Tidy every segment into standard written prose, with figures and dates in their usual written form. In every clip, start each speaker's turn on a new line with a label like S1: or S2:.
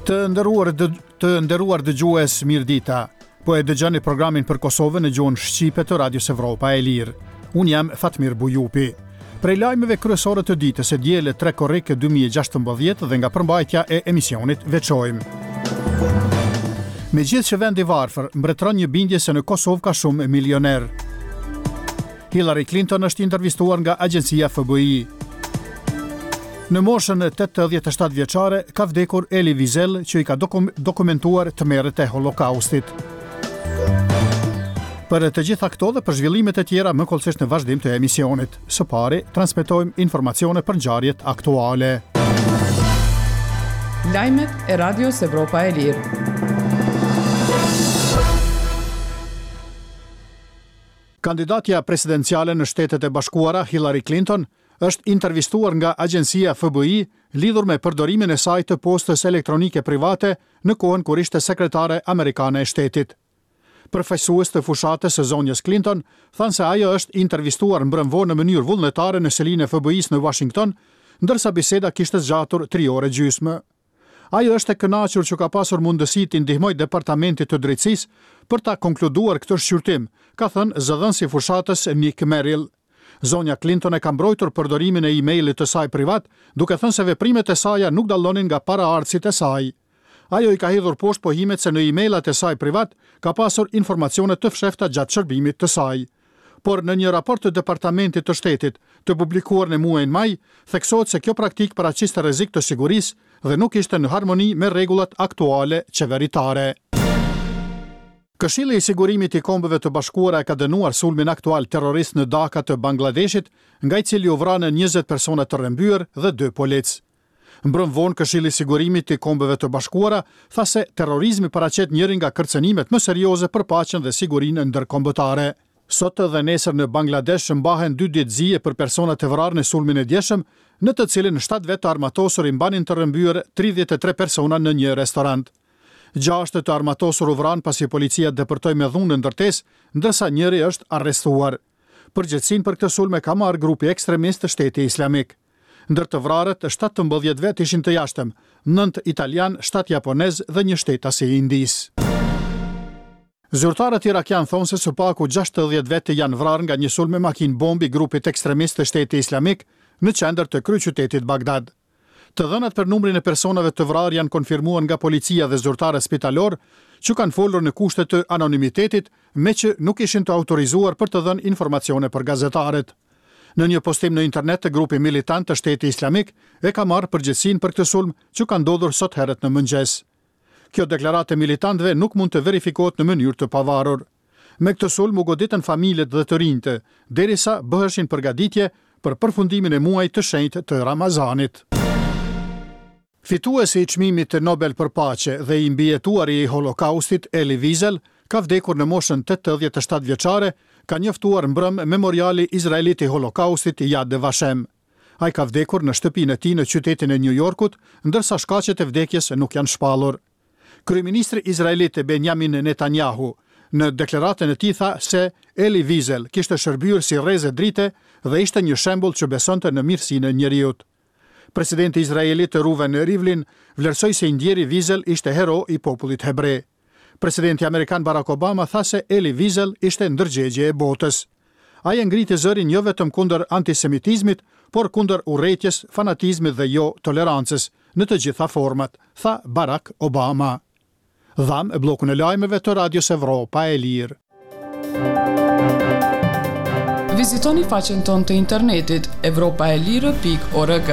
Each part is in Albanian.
S1: Të nderuar dëgjues, mirëdita. Po e dëgjoni programin për Kosovën në gjuhën shqipe të Radios Evropa e Lirë. Unë jam Fatmir Bujupi. Prej lajmeve kryesore të ditës e diele 3 korrik 2016 dhe nga përmbajtja e emisionit veçojmë. Megjithëse që vendi varfër mbretëron një bindje se në Kosovë ka shumë milioner. Hillary Clinton është intervistuar nga agjencia FBI. Në moshën 87 vjeçare ka vdekur Elie Wiesel, që i ka dokumentuar tmerret e Holokaustit. Për të gjitha këto dhe për zhvillimet e tjera më kollësisht në vazhdim të emisionit. Së pari, transmetojmë informacione për ngjarjet aktuale.
S2: Lajmet e Radios Evropa e Lirë.
S1: Kandidatja presidenciale në Shtetet e Bashkuara, Hillary Clinton, është intervistuar nga agjencia FBI lidhur me përdorimin e saj të postës elektronike private në kohën kur ishte sekretare amerikane e shtetit. Përfaqësues të fushatës së zonjës Clinton thanë se ajo është intervistuar mbrëmvor në mënyrë vullnetare në selinë e FBI-s në Washington, ndërsa biseda kishte zgjatur 3 orë gjysmë. Ajo është e kënaqur që ka pasur mundësi të ndihmojë Departamentit të Drejtësisë për ta konkluduar këtë shqyrtim, ka thënë zëdhënësi i fushatës Nick Merrill. Zonja Clinton e ka mbrojtur përdorimin e e-mailit të saj privat, duke thënë se veprimet e saja nuk dallonin nga paraardhësit e saj. Ajo i ka hedhur poshtë pohimet se në e-mailat e saj privat ka pasur informacione të fshehta gjatë shërbimit të saj. Por në një raport të Departamentit të Shtetit, të publikuar në muajin maj, theksohet se kjo praktikë paraqiste rrezik të sigurisë dhe nuk ishte në harmoni me rregullat aktuale qeveritare. Këshilli i Sigurimit i Kombeve të Bashkuara ka dënuar sulmin aktual terrorist në Dhaka të Bangladeshit, nga i cili u vranën 20 persona të rrëmbyer dhe 2 polic. Mbrëmvon Këshilli i Sigurimit i Kombeve të Bashkuara tha se terrorizmi paraqet njërin nga kërcënimet më serioze për paqen dhe sigurinë ndërkombëtare. Sot dhe nesër në Bangladesh mbahen 2 ditë zije për personat e vrarë në sulmin e djeshëm, në të cilin 7 vetë armatosur i mbanin të rrëmbyer 33 persona në një restorant. 6 të armatosur u vranë pasi policia depërtoi me dhunë në ndërtesë, ndërsa njëri është arrestuar. Përgjegjësinë për këtë sulm e ka marrë grupi ekstremist të Shtetit Islamik. Ndër të vrarët, 17 vetë ishin të jashtëm, 9 italian, 7 japonez dhe 1 shtetas i Indisë. Zyrtarët irakian thonë se së paku 60 vetë janë vrarë nga një sulm me makinë bombi grupit ekstremist të Shtetit Islamik në qendër të kryeqytetit Bagdad. Të dhënat për numrin e personave të vrarë janë konfirmuar nga policia dhe zyrtarë spitalor, që kanë folur në kushte të anonimitetit, me që nuk ishin të autorizuar për të dhënë informacione për gazetarët. Në një postim në internet të grupi militant të Shtetit Islamik e ka marrë përgjegjësinë për këtë sulm që ka ndodhur sot herët në mëngjes. Kjo deklaratë e militantëve nuk mund të verifikohet në mënyrë të pavarur. Me këtë sulm u goditën familjet dhe të rinjtë, derisa bëheshin përgatitje për përfundimin e muajit të shenjtë të Ramazanit. Fituesi i çmimit Nobel për paqe dhe i mbijetuari i Holokaustit, Elie Wiesel, ka vdekur në moshën 87 vjeçare, ka njoftuar mbrëm memoriali izraelit i Holokaustit Yad Vashem. Ai ka vdekur në shtëpinë e tij në qytetin e New Yorkut, ndërsa shkaqet e vdekjes nuk janë shpallur. Kryeministri izraelit Benjamin Netanyahu në deklaratën e tij tha se Elie Wiesel kishte shërbyer si rrezë drite dhe ishte një shembull që besonte në mirësinë e njerëzit. Presidenti i Izraelit Reuven Rivlin vlerësoi se i ndjeri Wiesel ishte hero i popullit hebre. Presidenti amerikan Barack Obama tha se Elie Wiesel ishte ndërgjegje e botës. Ai ngriti zërin jo vetëm kundër antisemitizmit, por kundër urrëties, fanatizmit dhe jo tolerancës në të gjitha format, tha Barack Obama. Dham e bllokun e lajmeve të Radios Evropa e Lirë.
S2: Vizitoni faqen tonë të internetit evropaelire.org.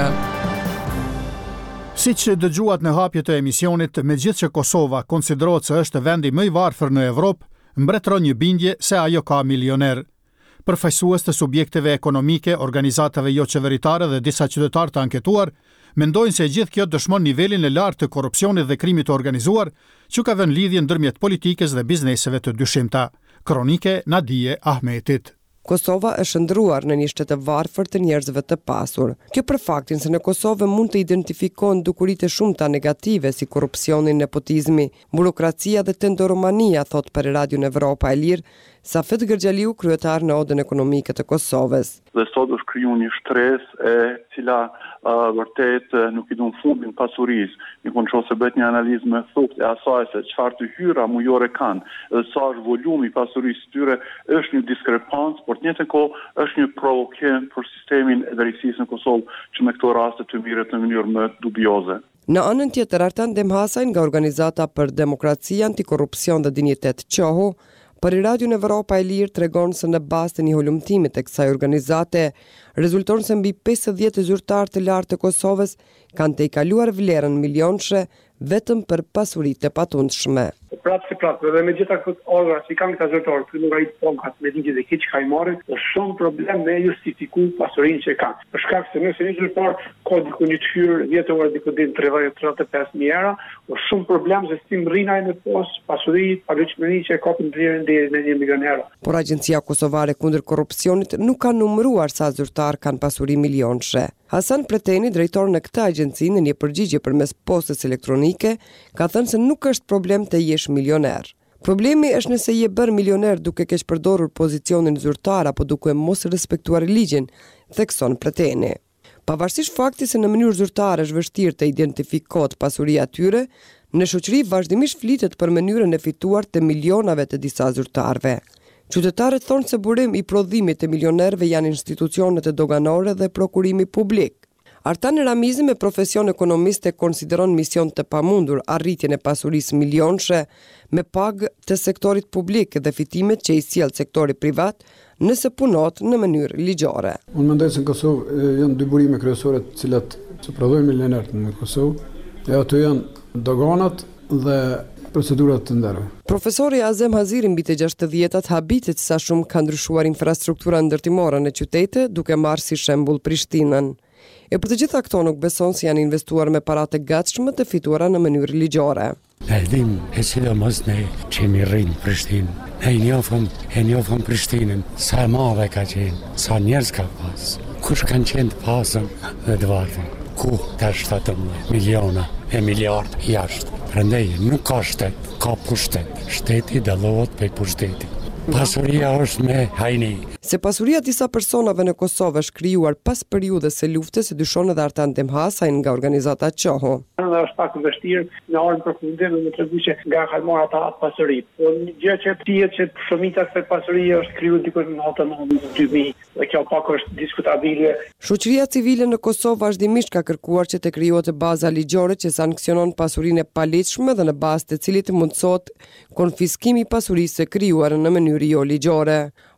S1: Siç dëgjuat në hapje të emisionit, megjithëse Kosova konsiderohet se është vendi më i varfër në Evropë, mbretëron një bindje se ajo ka milioner. Përfaqësues të subjekteve ekonomike, organizatave jo qeveritare dhe disa qytetarë të anketuar mendojnë se gjithë kjo dëshmon nivelin e lartë të korrupsionit dhe krimit të organizuar, që ka vënë lidhje ndërmjet politikës dhe bizneseve të dyshimta. Kronike Nadije Ahmetit.
S3: Kosova është ndruar në një shtet të varfër të njerëzve të pasur. Kjo për faktin se në Kosovë mund të identifikojnë dukuritë shumëta negative si korrupsioni, nepotizmi, burokracia dhe tendoromania, thot për Radion Evropa e Lirë, Safet Gërgjaliu, kryetar në Odën Ekonomike të Kosovës.
S4: Dhe sot është kriju një shtresë e cila vërtet nuk i dun fundin pasurisë. Një nëse bëhet një analizë me thukt e asaj se çfarë të hyra mujore kanë dhe sa është volumi i pasurisë tyre, është një diskrepancë, por në njëjtën kohë është një provokim për sistemin e drejtësisë në Kosovë që me këto raste të mirët në mënyrë më dubioze.
S3: Në anën tjetër, Artan Demhasaj nga Organizata për Demokraci, Antikorrupsion dhe Dinjitet Qohu, për Radion Evropa e Lirë tregon se në bazë të një holumtimit të kësaj organizate, rezulton se mbi 50 zyrtarë të lartë të Kosovës kanë të i kaluar vlerën milionëshe vetëm për pasuritë e patundshme.
S5: Prapë, dhe me gjitha këtë orga që kanë këta zyrtarë, këtë nuk ajtë ponkat me dinjë dhe hiç ka i marrin, është shumë problem me justifiku pasurinë që kanë. Për shkak se nëse një zyrtar ka diku një hyrë 10 orë diku din 35.000 euro, është shumë problem se si rrinaj në post pasuri, paluçmëri që kapin vlerën deri në 1 milion euro.
S3: Por Agjencia Kosovare kundër korrupsionit nuk ka numëruar sa zyrtar kanë pasuri milionëshe. Hasan Preteni, drejtor në këtë agjenci, në një përgjigje përmes postës elektronike, ka thënë se nuk është problem të jesh milioner. Problemi është nëse je bërë milioner duke keq përdorur pozicionin zyrtar apo duke mos respektuar ligjin, thekson Preteni. Pavarësisht faktit se në mënyrë zyrtare është vështirë të identifikohet pasuria e tyre, në shoqëri vazhdimisht flitet për mënyrën e fituar të milionave të disa zyrtarëve. Qytetarët thonë se burim i prodhimit të milionerëve janë institucionet e doganore dhe prokurimi publik. Artan Ramizi, me profesion ekonomiste, konsideron mision të pamundur arritjen e pasurisë milionëshe me pagë të sektorit publik dhe fitimet që i sjell sektori privat nëse punot në mënyrë ligjore.
S6: Unë mendoj se në Kosovë janë dy burime kryesore të cilat që prodhojnë milionerët në Kosovë, e ato janë doganat dhe procedurat të nderave.
S3: Profesori Azem Haziri mbi të 60-tat habitet sa shumë ka ndryshuar infrastruktura ndërtimore në qytete, duke marrë si shembull Prishtinën. E për të gjitha këto nuk beson se janë investuar me para të gatshme të fituara në mënyrë ligjore.
S7: Ne dim e sidomos ne që mi rrinë Prishtinë. Ne e njofëm Prishtinën, sa e madhe ka qenë, sa njerëz ka pas, kush kanë qenë të pasën dhe të varfën. Ku ka 17 miliona e miliard jashtë. Prandaj nuk ka shtet, ka pushtet. Shteti dallohet prej pushtetit. Pasuria është me hajni.
S3: Se pasuria disa personave në Kosovë është krijuar pas periudhës së luftës, e dyshon edhe Artan Demhasaj nga organizata Qohu.
S5: Është pak vështirë në orën përfundim me tregu që nga kanë marrë ata pasuri. Po një gjë që dihet që shumica e pasurisë është krijuar diku në anën 2000 dhe kjo pak është diskutabile.
S3: Shoqëria civile në Kosovë vazhdimisht ka kërkuar që të krijohet baza ligjore që sanksionon pasurinë e paligjshme dhe në bazë të cilit mundsohet konfiskimi i pasurisë së krijuar në mënyrë jo ligjore.